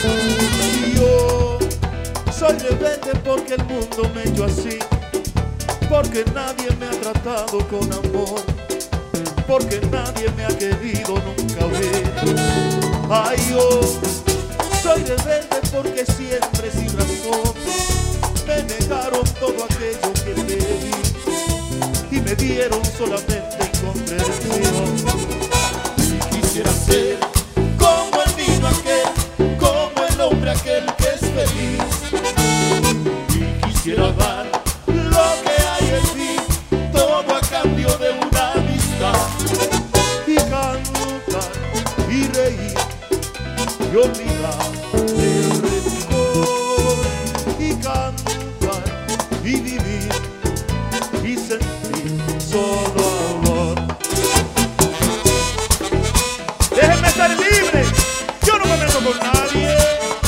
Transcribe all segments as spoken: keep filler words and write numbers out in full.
Yo soy rebelde porque el mundo me echó así, porque nadie me ha tratado con amor, porque nadie me ha querido nunca ver. Ay, yo soy rebelde porque siempre sin razón me negaron todo aquello que pedí y me dieron solamente incomprensión. Y quisiera ser como el vino aquel, como el hombre aquel que es feliz, y quisiera dar lo que hay en mí, todo a cambio de una amistad, y cantar y reír y olvidar el rencor, y cantar y vivir y sentir solo amor. Déjenme ser libre, yo no me meto con nadie.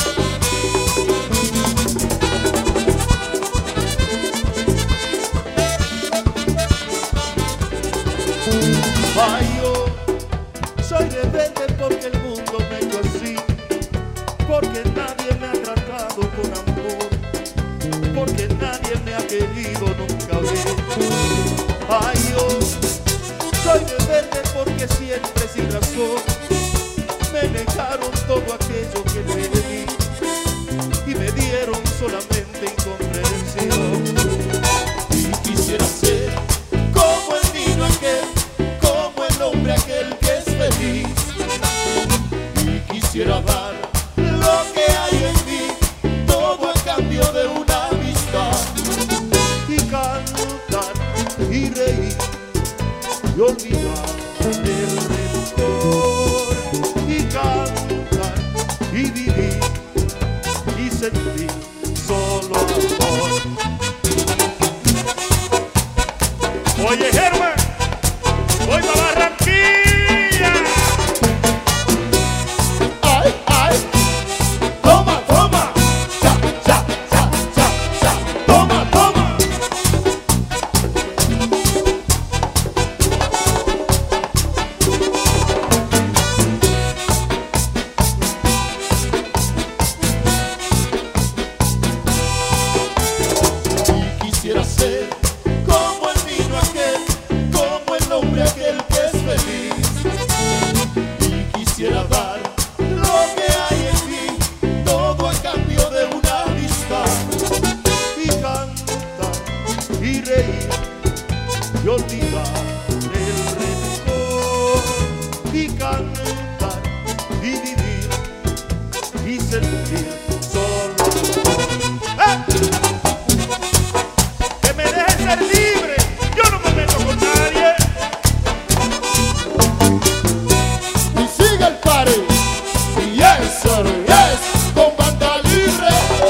Ay, yo soy rebelde porque el mundo me echó así, porque nadie me ha tratado con amor, porque nadie me ha querido nunca ver. Ay, yo soy rebelde porque siempre sin razón me negaron todo aquello que pedí y me dieron solamente incomprensión. Y quisiera ser como el vino aquel, como el hombre aquel que es feliz, y quisiera dar lo que hay en mí, todo a cambio de una amistad, y cantar y reír y olvidar el rencor, y cantar y vivir y sentir solo amor. Oye, Germán, voy para Barranquilla. Ay, ay, toma, toma, cha, cha, cha, cha, cha, toma, toma. Y quisiera ser como el vino aquel, como el hombre aquel que es feliz, y quisiera dar lo que hay en mí, todo a cambio de una amistad, y cantar y reír y olvidar el rencor, y cantar y vivir y sentir solo amor. ¡Eh! Que me dejen ser libre, yo no me meto con nadie. Y sigue el party, yes sir, yes, con banda libre.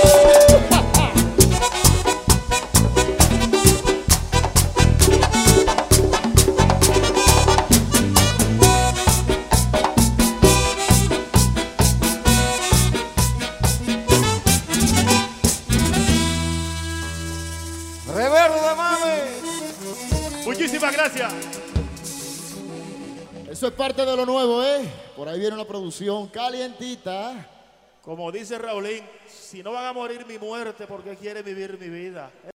Reverde, mami. Muchísimas gracias. Eso es parte de lo nuevo, ¿eh? Por ahí viene una producción calientita. Como dice Raulín, si no van a morir mi muerte, ¿por qué quiere vivir mi vida?